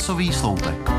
Časový sloupek.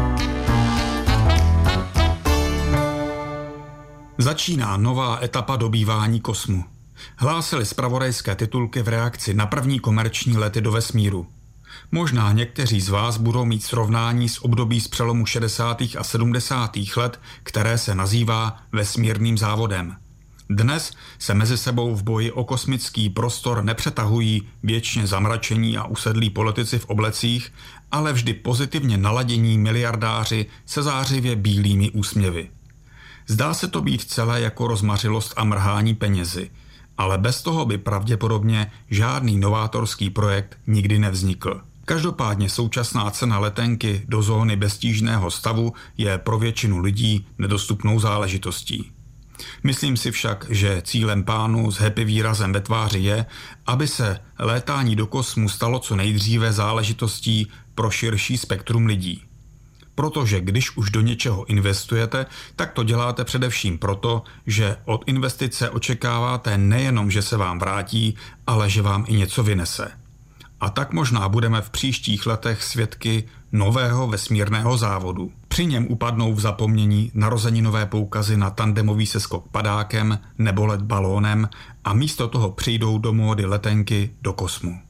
Začíná nová etapa dobývání kosmu. Hlásily zpravodajské titulky v reakci na první komerční lety do vesmíru. Možná někteří z vás budou mít srovnání s období z přelomu 60. a 70. let, které se nazývá vesmírným závodem. Dnes se mezi sebou v boji o kosmický prostor nepřetahují věčně zamračení a usedlí politici v oblecích, ale vždy pozitivně naladění miliardáři se zářivě bílými úsměvy. Zdá se to být celé jako rozmařilost a mrhání penězi, ale bez toho by pravděpodobně žádný novátorský projekt nikdy nevznikl. Každopádně současná cena letenky do zóny beztížného stavu je pro většinu lidí nedostupnou záležitostí. Myslím si však, že cílem pánů s happy výrazem ve tváři je, aby se létání do kosmu stalo co nejdříve záležitostí pro širší spektrum lidí. Protože když už do něčeho investujete, tak to děláte především proto, že od investice očekáváte nejenom, že se vám vrátí, ale že vám i něco vynese. A tak možná budeme v příštích letech svědky nového vesmírného závodu. Při něm upadnou v zapomnění narozeninové poukazy na tandemový seskok padákem nebo let balónem a místo toho přijdou do módy letenky do kosmu.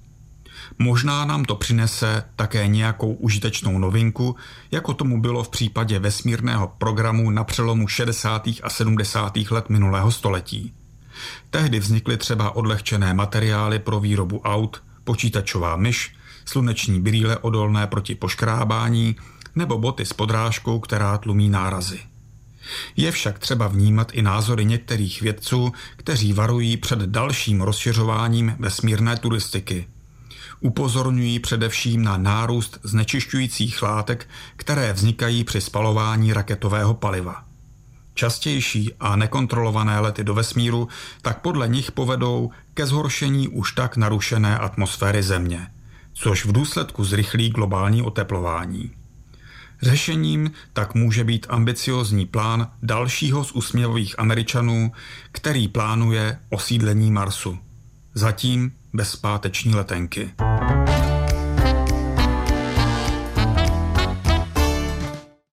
Možná nám to přinese také nějakou užitečnou novinku, jako tomu bylo v případě vesmírného programu na přelomu 60. a 70. let minulého století. Tehdy vznikly třeba odlehčené materiály pro výrobu aut, počítačová myš, sluneční brýle odolné proti poškrábání nebo boty s podrážkou, která tlumí nárazy. Je však třeba vnímat i názory některých vědců, kteří varují před dalším rozšiřováním vesmírné turistiky. Upozorňují především na nárůst znečišťujících látek, které vznikají při spalování raketového paliva. Častější a nekontrolované lety do vesmíru tak podle nich povedou ke zhoršení už tak narušené atmosféry Země, což v důsledku zrychlí globální oteplování. Řešením tak může být ambiciózní plán dalšího z úsměvových Američanů, který plánuje osídlení Marsu. Zatím bez páteční letenky.